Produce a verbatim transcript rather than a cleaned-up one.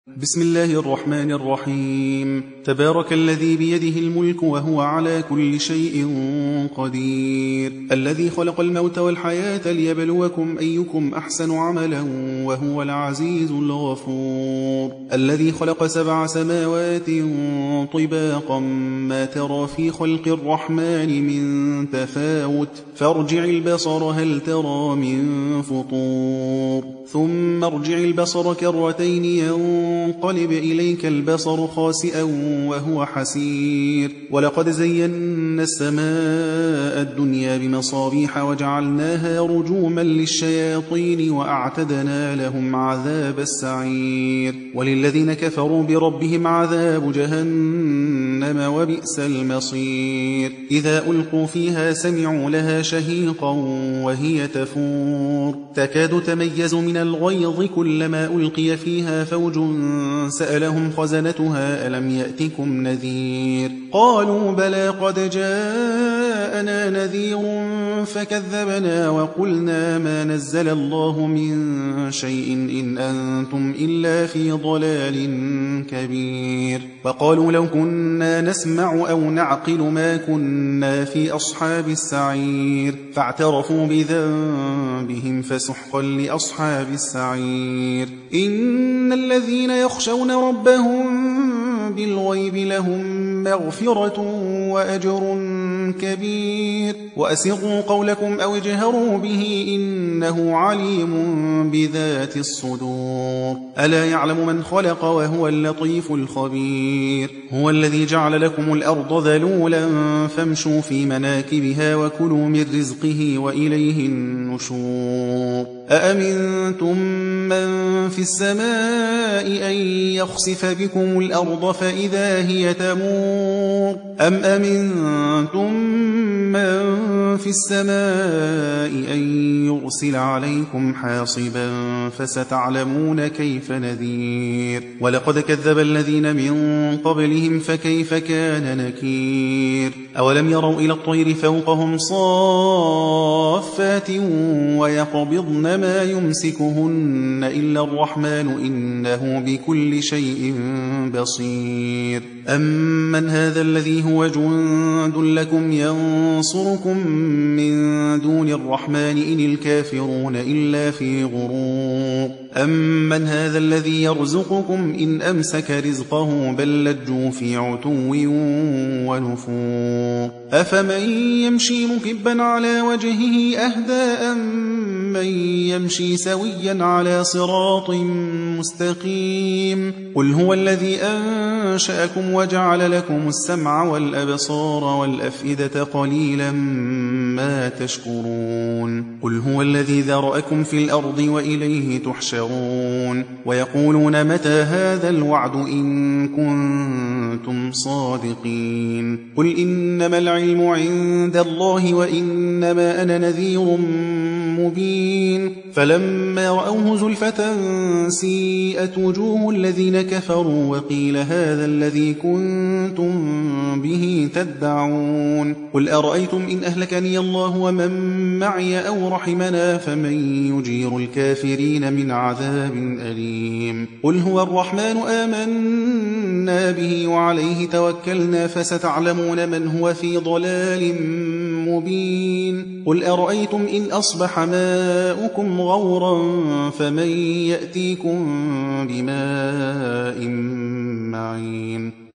بسم الله الرحمن الرحيم. تبارك الذي بيده الملك وهو على كل شيء قدير، الذي خلق الموت والحياة ليبلوكم أيكم أحسن عملا وهو العزيز الغفور، الذي خلق سبع سماوات طباقا ما ترى في خلق الرحمن من تفاوت فارجع البصر هل ترى من فطور ثم ارجع البصر كرتين ينقلب إليك البصر خاسئا وهو حسير، ولقد زينا السماء الدنيا بمصابيح وجعلناها رجوما للشياطين وأعتدنا لهم عذاب السعير، وللذين كفروا بربهم عذاب جهنم وبئس المصير. إذا ألقوا فيها سمعوا لها شهيقا وهي تفور تكاد تميز من الغيظ كلما ألقي فيها فوج سألهم خزنتها ألم يأتكم نذير قالوا بلى قد جاءنا نذير فكذبنا وقلنا ما نزل الله من شيء إن أنتم إلا في ضلال كبير. وقالوا لو كنا نسمع أو نعقل ما كنا في أصحاب السعير فاعترفوا بذنبهم فسحقا لأصحاب السعير. إن الذين يخشون ربهم بالغيب لهم مغفرة وأجر كبير. وأسروا قولكم أو اجهروا به إنه عليم بذات الصدور. ألا يعلم من خلق وهو اللطيف الخبير. هو الذي جعل لكم الأرض ذلولا فامشوا في مناكبها وكلوا من رزقه وإليه النشور. أأمنتم من في السماء أن يخسف بكم الأرض فإذا هي تمور أم أمنتم من في السماء أن يرسل عليكم حاصبا فستعلمون كيف نذير. ولقد كذب الذين من قبلهم فكيف كان نكير. أولم يروا إلى الطير فوقهم صافات ويقبضن ما يمسكهن إلا الرحمن إنه بكل شيء بصير. أمن هذا الذي هو جند لكم ينصركم من دون الرحمن إن الكافرون إلا في غرور. أمن هذا الذي يرزقكم إن أمسك رزقه بل لجوا في عتو ونفور. أفمن يمشي مكبا على وجهه أهدى أمن يمشي سويا على صراط مستقيم. قل هو الذي أنشأكم وجعل لكم السمع والأبصار والأفئدة قليلا ما تشكرون. قل هو الذي ذرأكم في الأرض وإليه تحشرون. ويقولون متى هذا الوعد إن كنتم صادقين. قل إنما العلم عند الله وإنما أنا نذير مبين. فلما رأوه زلفة سيئت وجوه الذين كفروا وقيل هذا الذي كنتم به تدعون. قل أرأيتم إن أهلكني الله ومن معي أو رحمنا فمن يجير الكافرين من عذاب أليم. قل هو الرحمن آمنا به وعليه توكلنا فستعلمون من هو في ضلال مبين. قل أرأيتم إن أصبح ماؤكم غورا فمن يأتيكم بماء معين.